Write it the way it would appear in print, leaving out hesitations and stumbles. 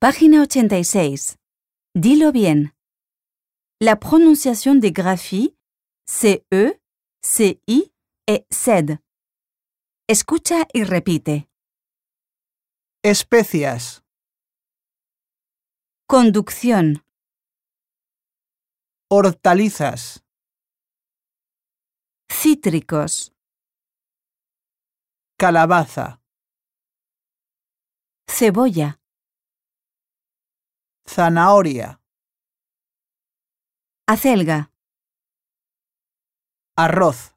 Página 86. Dilo bien. La prononciation des graphies, c'est E, c'est I et SED. Escucha y repite. Especias, Conducción, hortalizas, cítricos, calabaza, cebolla, zanahoria, acelga, arroz.